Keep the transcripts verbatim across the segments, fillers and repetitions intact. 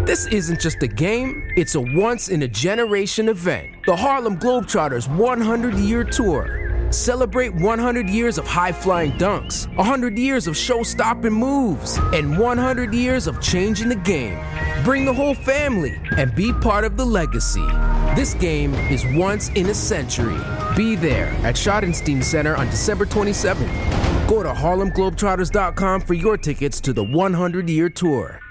This isn't just a game, it's a once-in-a-generation event. The Harlem Globetrotters one hundred year Tour. Celebrate one hundred years of high-flying dunks, one hundred years of show-stopping moves, and one hundred years of changing the game. Bring the whole family and be part of the legacy. This game is once in a century. Be there at Schottenstein Center on December twenty-seventh. Go to Harlem Globetrotters dot com for your tickets to the one hundred year Tour.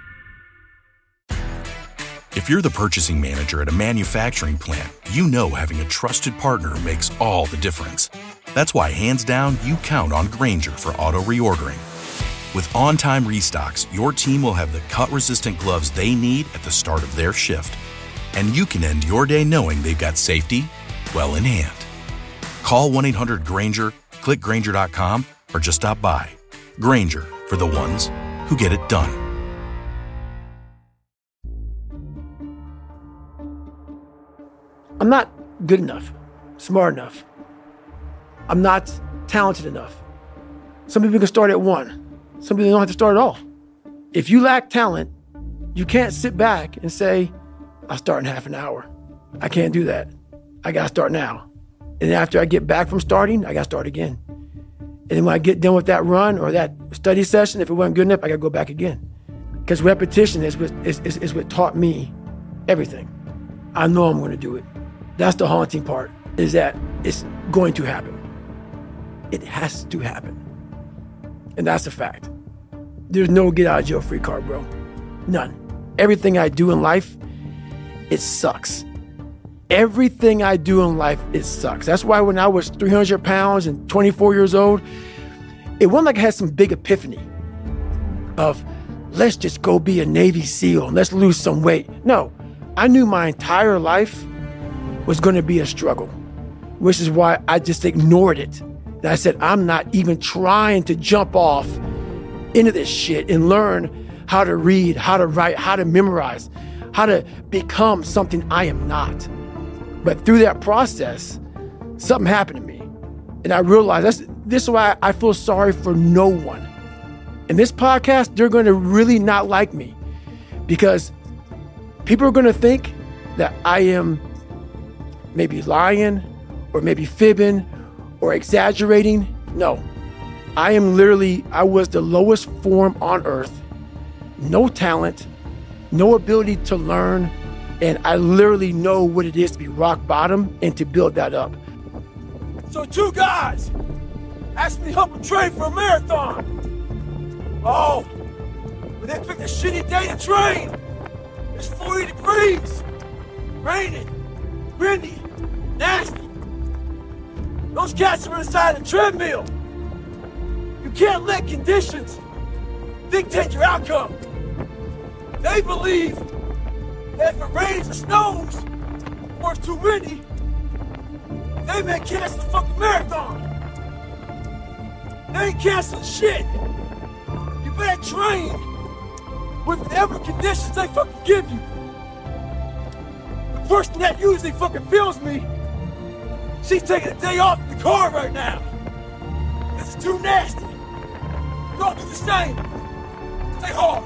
If you're the purchasing manager at a manufacturing plant, you know having a trusted partner makes all the difference. That's why, hands down, you count on Grainger for auto reordering. With on-time restocks, your team will have the cut-resistant gloves they need at the start of their shift. And you can end your day knowing they've got safety well in hand. Call one eight hundred Grainger, click Grainger dot com, or just stop by. Grainger, for the ones who get it done. I'm not good enough, smart enough. I'm not talented enough. Some people can start at one. Some people don't have to start at all. If you lack talent, you can't sit back and say, I'll start in half an hour. I can't do that. I got to start now. And after I get back from starting, I got to start again. And then when I get done with that run or that study session, if it wasn't good enough, I got to go back again. Because repetition is what, is, is, is what taught me everything. I know I'm going to do it. That's the haunting part, is that it's going to happen. It has to happen. And that's a fact. There's no get out of jail free card, bro. None. Everything I do in life, it sucks. Everything I do in life, it sucks. That's why when I was three hundred pounds and twenty-four years old, it wasn't like I had some big epiphany of, let's just go be a Navy SEAL and let's lose some weight. No, I knew my entire life was going to be a struggle, which is why I just ignored it. And I said, I'm not even trying to jump off into this shit and learn how to read, how to write, how to memorize, how to become something I am not. But through that process, something happened to me. And I realized that's, this is why I feel sorry for no one. In this podcast, they're going to really not like me because people are going to think that I am maybe lying or maybe fibbing or exaggerating. No, I am literally, I was the lowest form on earth. No talent, no ability to learn. And I literally know what it is to be rock bottom and to build that up. So two guys asked me to help them train for a marathon. Oh, but they picked a shitty day to train. It's forty degrees, raining, windy, nasty. Those cats are inside a treadmill. You can't let conditions dictate your outcome. They believe that if it rains or snows or it's too windy, they may cancel the fucking marathon. They ain't canceling shit. You better train with whatever conditions they fucking give you. The person that usually fucking feels me, she's taking a day off in the car right now. This is too nasty. Don't do the same. Stay hard.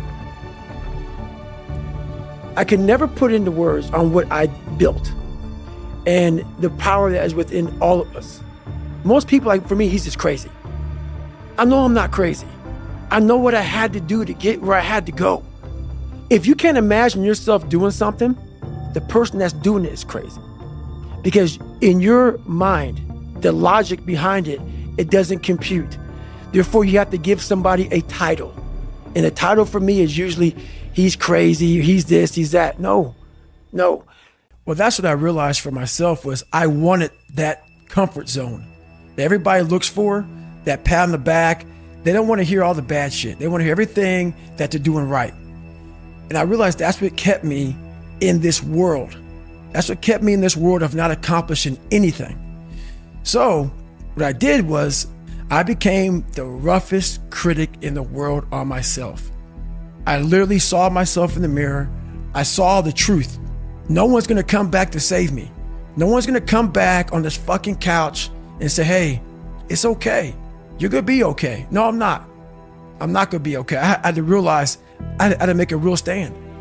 I can never put into words on what I built and the power that is within all of us. Most people, like for me, he's just crazy. I know I'm not crazy. I know what I had to do to get where I had to go. If you can't imagine yourself doing something, the person that's doing it is crazy. Because in your mind, the logic behind it, it doesn't compute. Therefore, you have to give somebody a title. And the title for me is usually, he's crazy, he's this, he's that. No, no. Well, that's what I realized for myself was I wanted that comfort zone that everybody looks for, that pat on the back. They don't want to hear all the bad shit. They want to hear everything that they're doing right. And I realized that's what kept me in this world. That's what kept me in this world of not accomplishing anything. So what I did was I became the roughest critic in the world on myself. I literally saw myself in the mirror. I saw the truth. No one's going to come back to save me. No one's going to come back on this fucking couch and say, hey, it's okay. You're going to be okay. No, I'm not. I'm not going to be okay. I had to realize I had to make a real stand.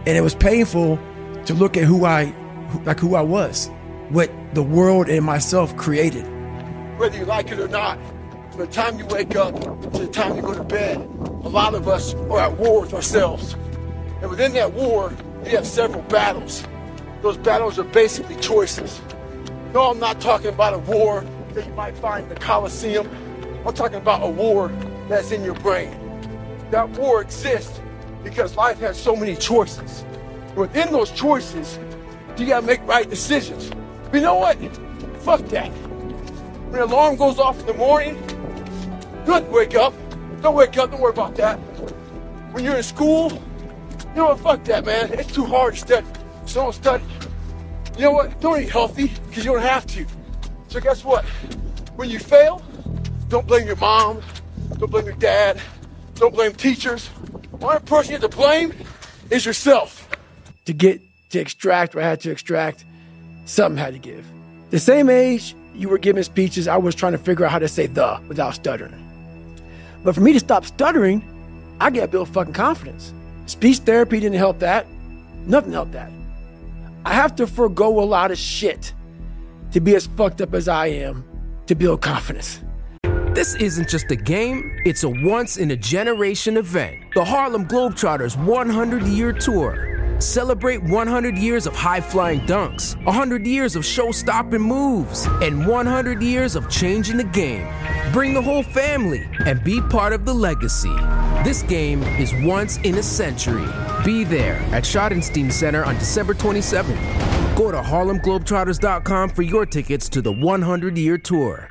And it was painful to look at who I, like who I was, what the world and myself created. Whether you like it or not, from the time you wake up to the time you go to bed, a lot of us are at war with ourselves. And within that war, you have several battles. Those battles are basically choices. No, I'm not talking about a war that you might find in the Coliseum. I'm talking about a war that's in your brain. That war exists because life has so many choices. Within those choices, you gotta make right decisions. But you know what? Fuck that. When the alarm goes off in the morning, you don't have to wake up. Don't wake up, don't worry about that. When you're in school, you know what? Fuck that, man. It's too hard to study. So don't study. You know what? Don't eat healthy because you don't have to. So guess what? When you fail, don't blame your mom. Don't blame your dad. Don't blame teachers. One person you have to blame is yourself. To get to extract what I had to extract, something had to give. The same age you were giving speeches, I was trying to figure out how to say the without stuttering. But for me to stop stuttering, I got to build fucking confidence. Speech therapy didn't help that. Nothing helped that. I have to forego a lot of shit to be as fucked up as I am to build confidence. This isn't just a game, it's a once-in-a-generation event. The Harlem Globetrotters one hundred year Tour. Celebrate one hundred years of high-flying dunks, one hundred years of show-stopping moves, and one hundred years of changing the game. Bring the whole family and be part of the legacy. This game is once in a century. Be there at Schottenstein Center on December twenty-seventh. Go to Harlem Globetrotters dot com for your tickets to the one hundred year Tour.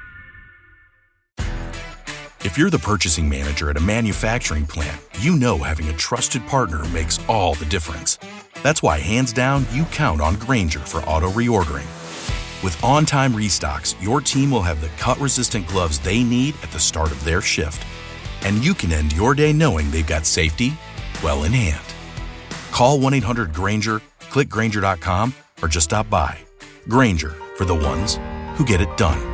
If you're the purchasing manager at a manufacturing plant, you know having a trusted partner makes all the difference. That's why, hands down, you count on Grainger for auto reordering. With on-time restocks, your team will have the cut-resistant gloves they need at the start of their shift. And you can end your day knowing they've got safety well in hand. Call one eight hundred Grainger, click Grainger dot com, or just stop by. Grainger, for the ones who get it done.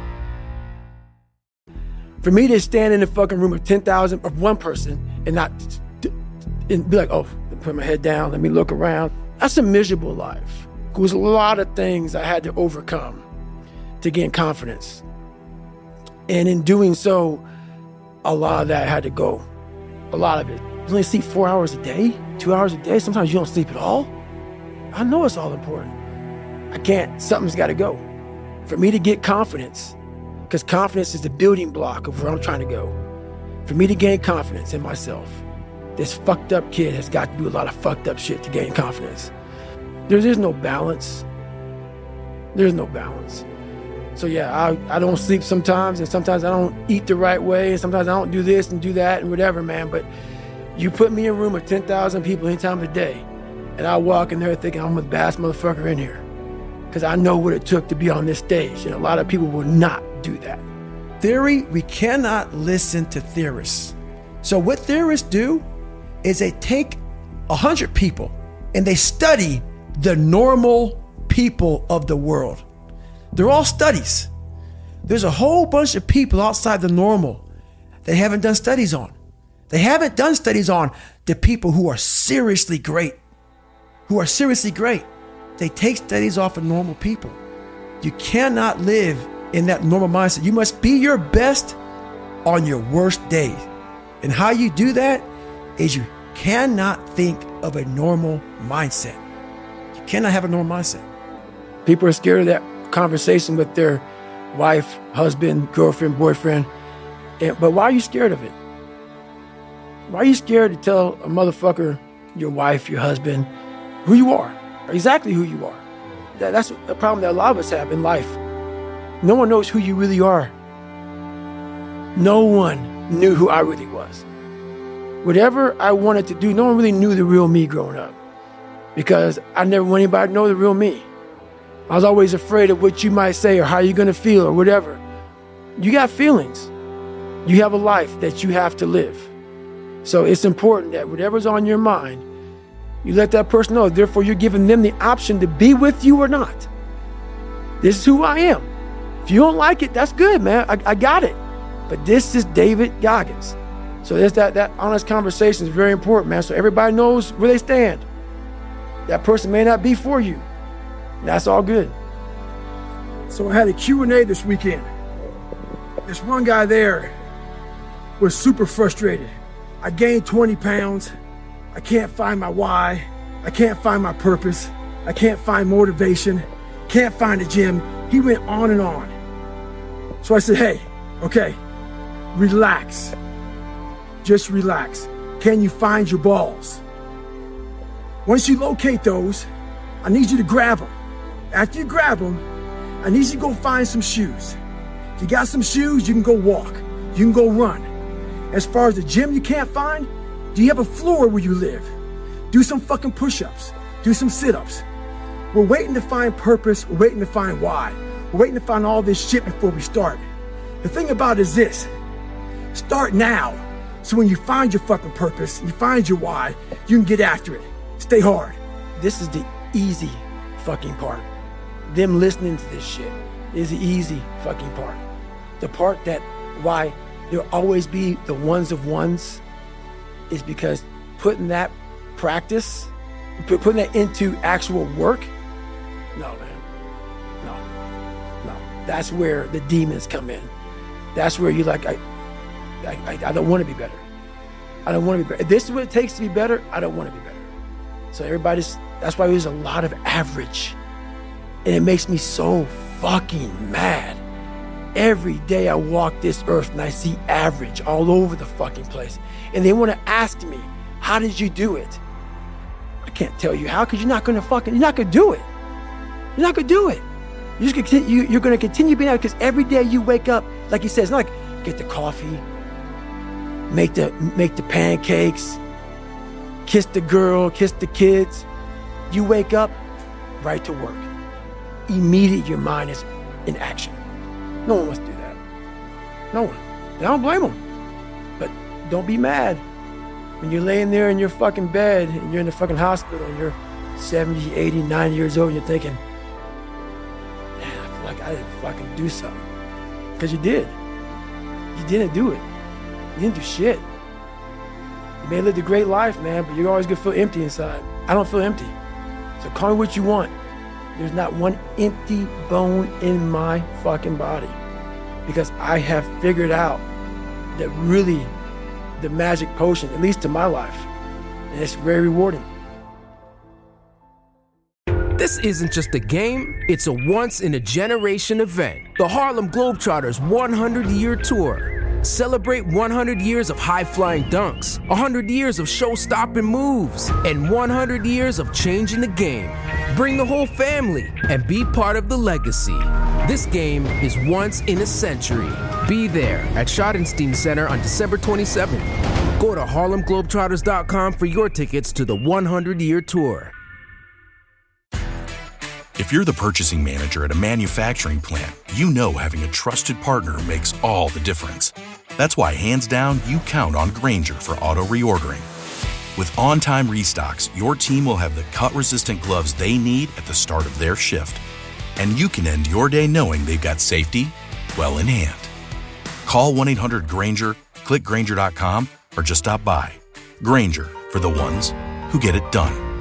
For me to stand in a fucking room of ten thousand of one person and not and be like, oh, put my head down, let me look around. That's a miserable life. There was a lot of things I had to overcome to gain confidence. And in doing so, a lot of that had to go. A lot of it. You only sleep four hours a day, two hours a day. Sometimes you don't sleep at all. I know it's all important. I can't, something's got to go. For me to get confidence, because confidence is the building block of where I'm trying to go. For me to gain confidence in myself, this fucked up kid has got to do a lot of fucked up shit to gain confidence. There, there's no balance. There's no balance. So yeah, I, I don't sleep sometimes, and sometimes I don't eat the right way, and sometimes I don't do this and do that and whatever, man. But you put me in a room of ten thousand people any time of the day, and I walk in there thinking I'm the baddest motherfucker in here. Because I know what it took to be on this stage, and a lot of people will not do that. Theory, we cannot listen to theorists. So what theorists do is they take one hundred people and they study the normal people of the world. They're all studies. There's a whole bunch of people outside the normal they haven't done studies on. They haven't done studies on the people who are seriously great, who are seriously great. They take studies off of normal people. You cannot live in that normal mindset. You must be your best on your worst days. And how you do that is you cannot think of a normal mindset. You cannot have a normal mindset. People are scared of that conversation with their wife, husband, girlfriend, boyfriend. And, but why are you scared of it? Why are you scared to tell a motherfucker, your wife, your husband, who you are? Exactly who you are. That, that's the problem that a lot of us have in life. No one knows who you really are. No one knew who I really was. Whatever I wanted to do, no one really knew the real me growing up, because I never wanted anybody to know the real me. I was always afraid of what you might say or how you're going to feel or whatever. You got feelings. You have a life that you have to live. So it's important that whatever's on your mind, you let that person know. Therefore, you're giving them the option to be with you or not. This is who I am. If you don't like it, that's good, man. I, I got it. But this is David Goggins. So there's that, that honest conversation is very important, man. So everybody knows where they stand. That person may not be for you. That's all good. So I had a Q and A this weekend. This one guy there was super frustrated. I gained twenty pounds. I can't find my why. I can't find my purpose. I can't find motivation. Can't find a gym. He went on and on. So I said, hey, okay, relax. Just relax. Can you find your balls? Once you locate those, I need you to grab them. After you grab them, I need you to go find some shoes. If you got some shoes, you can go walk. You can go run. As far as the gym you can't find, do you have a floor where you live? Do some fucking push-ups. Do some sit-ups. We're waiting to find purpose. We're waiting to find why. We're waiting to find all this shit before we start. The thing about it is this. Start now. So when you find your fucking purpose, you find your why, you can get after it. Stay hard. This is the easy fucking part. Them listening to this shit is the easy fucking part. The part that why there'll always be the ones of ones is because putting that practice, putting that into actual work, no, man. No. No. That's where the demons come in. That's where you're like, I, I, I don't want to be better. I don't want to be better. If this is what it takes to be better, I don't want to be better. So everybody's, that's why there's a lot of average. And it makes me so fucking mad. Every day I walk this earth and I see average all over the fucking place. And they want to ask me, how did you do it? I can't tell you how, because you're not going to fucking, you're not going to do it. You're not going to do it. You're just going to continue, you're going to continue being out, because every day you wake up, like he says, not like get the coffee, make the, make the pancakes, kiss the girl, kiss the kids. You wake up, right to work. Immediately your mind is in action. No one wants to do that. No one. And I don't blame them. But don't be mad when you're laying there in your fucking bed and you're in the fucking hospital and you're seventy, eighty, ninety years old and you're thinking, man, I feel like I didn't fucking do something. Because you did. You didn't do it. You didn't do shit. You may have lived a great life, man, but you're always gonna feel empty inside. I don't feel empty. So call me what you want. There's not one empty bone in my fucking body, because I have figured out that really the magic potion, at least to my life, and it's very rewarding. This isn't just a game, it's a once-in-a-generation event. The Harlem Globetrotters one hundred year Tour. Celebrate one hundred years of high-flying dunks, one hundred years of show-stopping moves, and one hundred years of changing the game. Bring the whole family and be part of the legacy. This game is once in a century. Be there at Schottenstein Center on December twenty-seventh. Go to Harlem Globetrotters dot com for your tickets to the one hundred year Tour. If you're the purchasing manager at a manufacturing plant, you know having a trusted partner makes all the difference. That's why, hands down, you count on Grainger for auto reordering. With on-time restocks, your team will have the cut-resistant gloves they need at the start of their shift. And you can end your day knowing they've got safety well in hand. Call one eight hundred Grainger, click Grainger dot com, or just stop by. Grainger, for the ones who get it done.